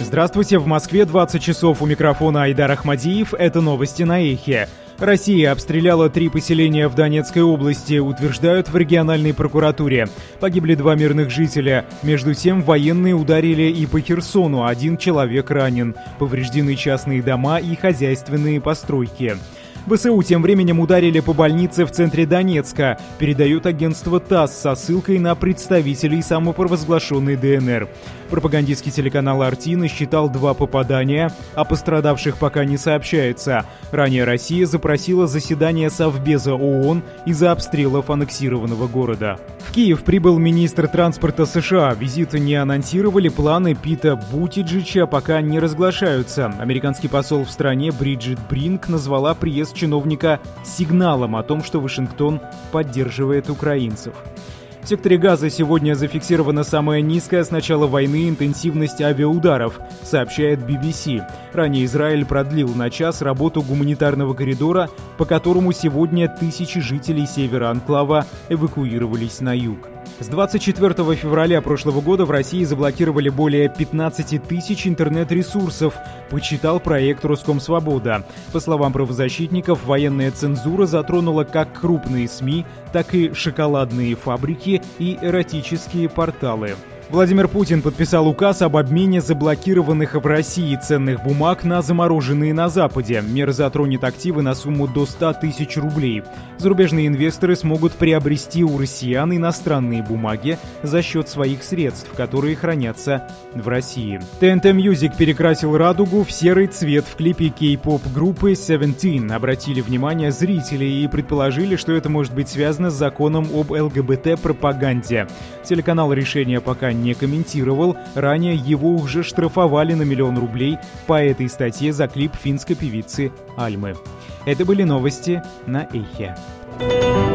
Здравствуйте, в Москве 20 часов, у микрофона Айдар Ахмадиев, это новости на Эхе. Россия обстреляла 3 поселения в Донецкой области, утверждают в региональной прокуратуре. Погибли 2 мирных жителя. Между тем, военные ударили и по Херсону, 1 человек ранен. Повреждены частные дома и хозяйственные постройки. ВСУ тем временем ударили по больнице в центре Донецка, передает агентство ТАСС со ссылкой на представителей самопровозглашенной ДНР. Пропагандистский телеканал «Арти» насчитал 2 попадания, о пострадавших пока не сообщается. Ранее Россия запросила заседание Совбеза ООН из-за обстрелов аннексированного города. В Киев прибыл министр транспорта США. Визиты не анонсировали, планы Пита Бутиджича пока не разглашаются. Американский посол в стране Бриджит Бринк назвала приезд чиновника сигналом о том, что Вашингтон поддерживает украинцев. В секторе Газа сегодня зафиксирована самая низкая с начала войны интенсивность авиаударов, сообщает BBC. Ранее Израиль продлил на час работу гуманитарного коридора, по которому сегодня тысячи жителей севера анклава эвакуировались на юг. С 24 февраля прошлого года в России заблокировали более 15 тысяч интернет-ресурсов, подсчитал проект «Роскомсвобода». По словам правозащитников, военная цензура затронула как крупные СМИ, так и шоколадные фабрики и эротические порталы. Владимир Путин подписал указ об обмене заблокированных в России ценных бумаг на замороженные на Западе. Мера затронет активы на сумму до 100 тысяч рублей. Зарубежные инвесторы смогут приобрести у россиян иностранные бумаги за счет своих средств, которые хранятся в России. ТНТ Music перекрасил радугу в серый цвет в клипе кей-поп группы Seventeen. Обратили внимание зрители и предположили, что это может быть связано с законом об ЛГБТ-пропаганде. Телеканал решение пока не комментировал, ранее его уже штрафовали на 1 000 000 рублей по этой статье за клип финской певицы Альмы. Это были новости на Эхе.